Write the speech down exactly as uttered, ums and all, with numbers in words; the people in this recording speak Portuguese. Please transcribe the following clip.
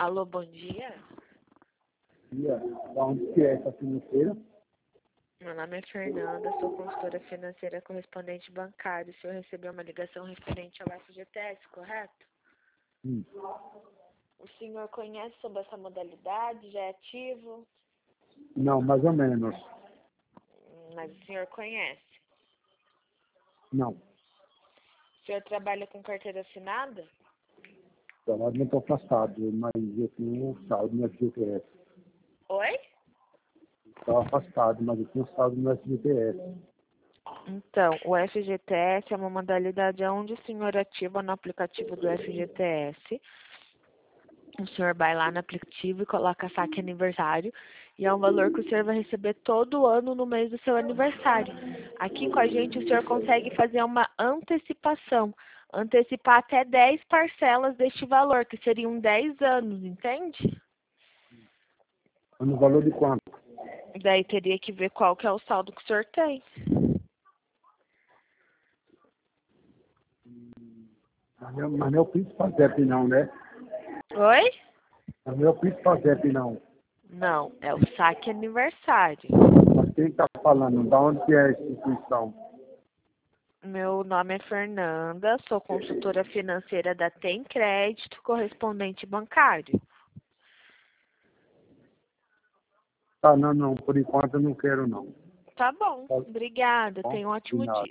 Alô, bom dia. Dia, da onde que é essa financeira? Meu nome é Fernanda, sou consultora financeira correspondente bancário. O senhor recebeu uma ligação referente ao F G T S, correto? Hum. O senhor conhece sobre essa modalidade? Já é ativo? Não, mais ou menos. Mas o senhor conhece. Não. O senhor trabalha com carteira assinada? Agora não estou afastado, mas eu tenho um saldo no F G T S. Oi? Estou afastado, mas eu tenho um saldo no F G T S. Então, o F G T S é uma modalidade onde o senhor ativa no aplicativo do F G T S. O senhor vai lá no aplicativo e coloca saque aniversário. E é um valor que o senhor vai receber todo ano no mês do seu aniversário. Aqui com a gente o senhor consegue fazer uma antecipação. Antecipar até dez parcelas deste valor, que seriam dez anos, entende? No valor de quanto? Daí teria que ver qual que é o saldo que o senhor tem. Mas não, mas não é o principal Z E P não, né? Oi? Mas não é o principal Z E P não. Não, é o saque aniversário. Mas quem está falando? Da onde que é a instituição? Meu nome é Fernanda, sou consultora financeira da Tem Crédito, correspondente bancário. Ah, não, não, por enquanto eu não quero não. Tá bom, Tá obrigada, bom? tenha um De ótimo nada. dia.